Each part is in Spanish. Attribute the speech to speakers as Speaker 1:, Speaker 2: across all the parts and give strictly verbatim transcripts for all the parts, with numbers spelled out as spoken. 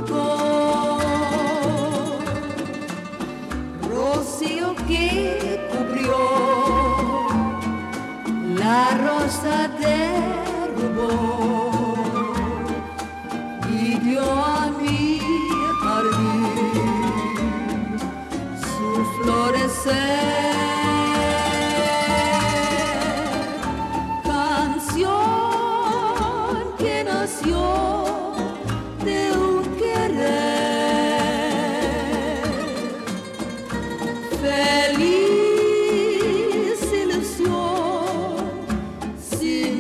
Speaker 1: fulgor, rocío que cubrió la rosa de rubor y dio a mi jardín su florecer. Canción que nació de un querer, feliz ilusión sin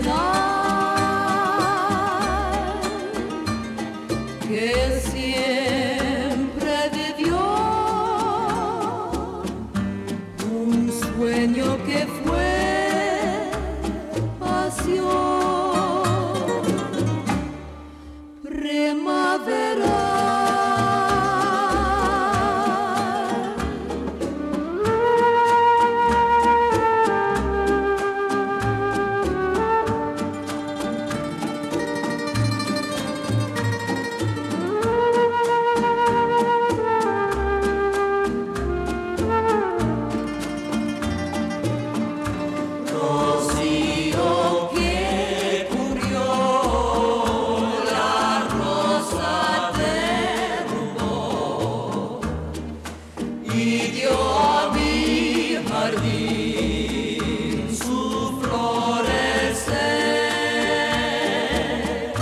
Speaker 1: final, que siempre vivió un sueño que fue pasión, primavera. Y dio a mi jardín su florecer.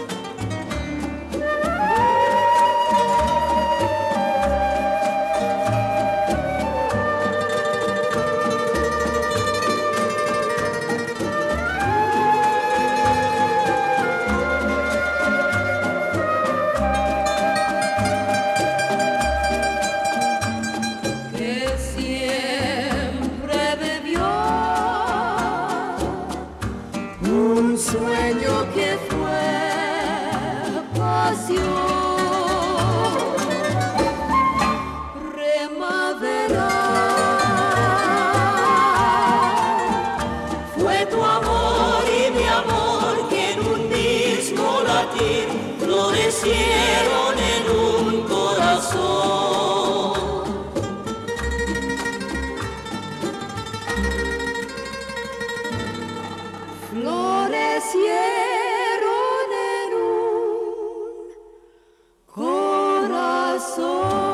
Speaker 1: Un sueño que fue pasión, primavera. Fue tu amor y mi amor que en un mismo latir florecieron en un corazón. Florecieron en un corazón.